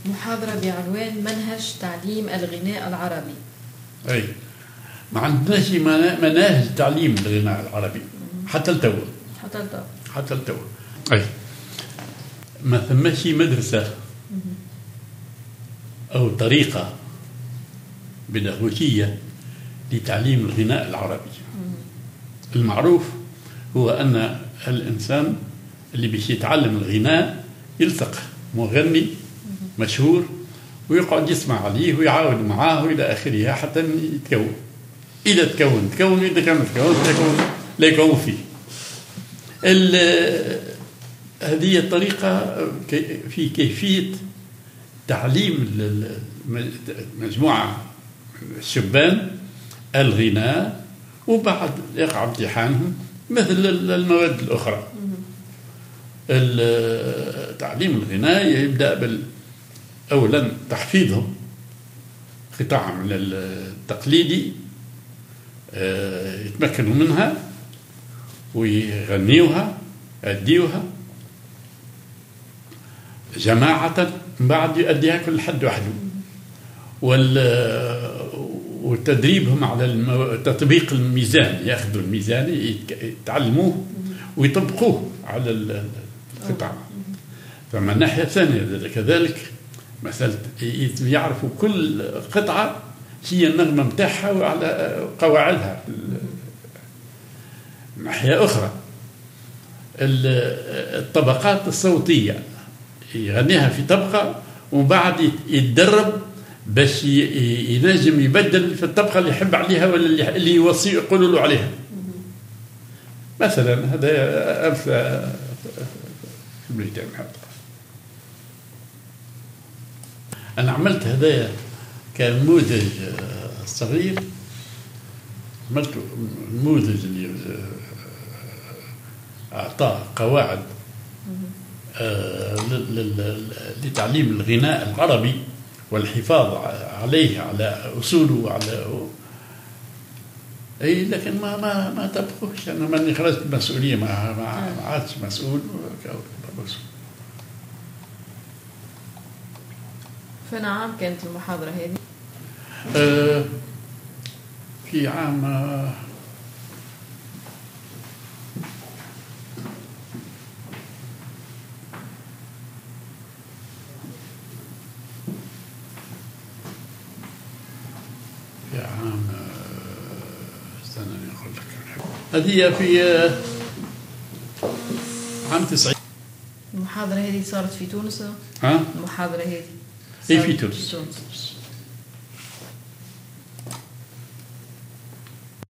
محاضرة بعنوان منهج تعليم الغناء العربي. أي ما عندناش مناهج تعليم الغناء العربي حتى التو. أي ما ثماش مدرسة أو طريقة بيداغوجية لتعليم الغناء العربي. المعروف هو أن الإنسان اللي باش يتعلم الغناء يلصق مغني مشهور ويقعد يسمع عليه ويعاود معاه إلى آخره حتى يتكون. إذا تكون إذا كان تكون لا يكون فيه. هذه الطريقة في كيفية تعليم مجموعة الشبان الغناء، وبعد يقع امتحانهم مثل المواد الأخرى. تعليم الغناء يبدأ أولا تحفيظهم قطع من التقليدي يتمكنوا منها ويغنيوها يأديوها جماعة، بعد يؤديها كل حد وحده. وتدريبهم على تطبيق الميزان، ياخذوا الميزان يتعلموه ويطبقوه على القطع. فمن الناحية الثانية كذلك مسألة يعرفوا كل قطعة هي النغمة متاعها وعلى قواعدها. ناحية أخرى الطبقات الصوتية يغنيها في طبقة وبعد يتدرب باش ينجم يبدل في الطبقة اللي يحب عليها ولا اللي يوصي يقولوا له عليها. مثلا هذا أمثلة في البلدان. أنا عملت هذايا كنموذج صغير، عملت نموذج اللي أعطاه قواعد لتعليم الغناء العربي والحفاظ عليه على أصوله وعلى أي، لكن ما طبقوش. أنا ماني خرجت مسؤولية، ما عادش مسؤول. فين عام كانت المحاضرة هذه؟ في عام استنى أقول لك. هذه في عام 90. المحاضرة هذه صارت في تونس؟ ها؟ المحاضرة هذه في تونس.